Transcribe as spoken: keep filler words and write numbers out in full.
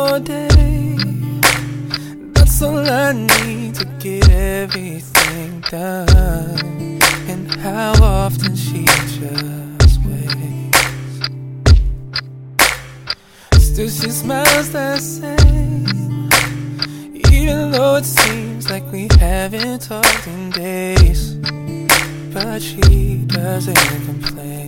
more day. That's all I need to get everything done. And how often she just waits. Still she smiles the same, even though it seems like we haven't talked in days. But she doesn't complain.